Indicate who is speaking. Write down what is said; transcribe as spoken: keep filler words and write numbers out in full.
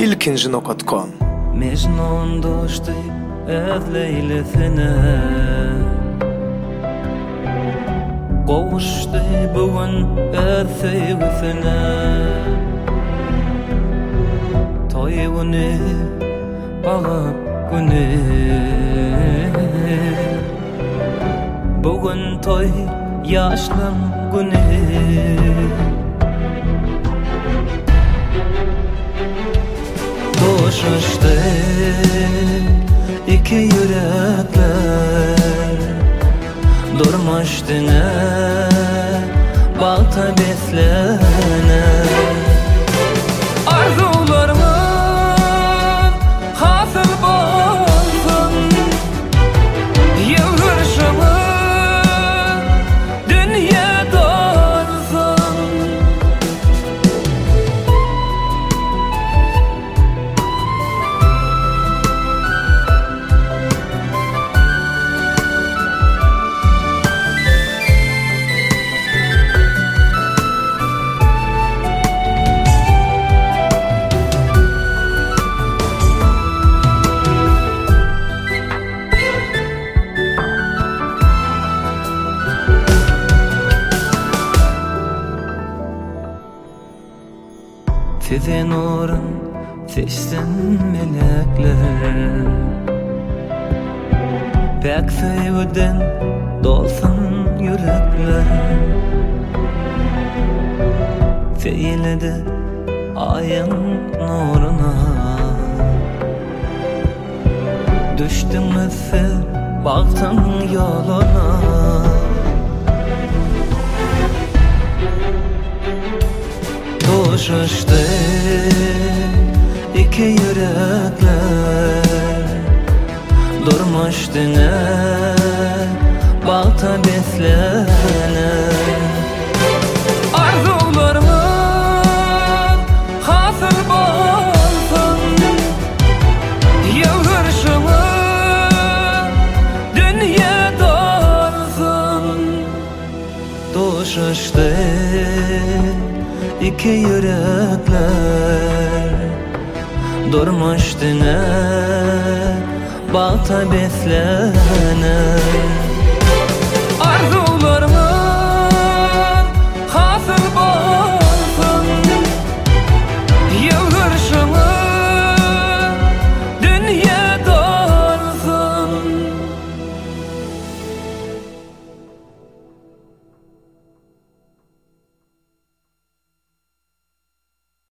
Speaker 1: ilkinci nokta com.
Speaker 2: Mecnun doştu öz leylisine, qovuştu bugün öz sevgisine. Toy günü, bağıp günü, bugün toy yaşlan günü. Doşuştu iki yürekler, durmuştu ne balta beslene. Arzularımın hasıl bolsun, yıldırışımın dünya dolsun. Sizin uğrun seçsin melekler, pek sevgiden dolsun yürekler. Seyledi ayın nuruna, düştünüz siz baktın yoluna. Doşuştu iki yürekler, durmuştu ne balta beslene. Arzularımın hasıl bolsun, yıldırışımın dünya dolsun. Doşuştu iki yürekler, durmuştu ne balta beslene.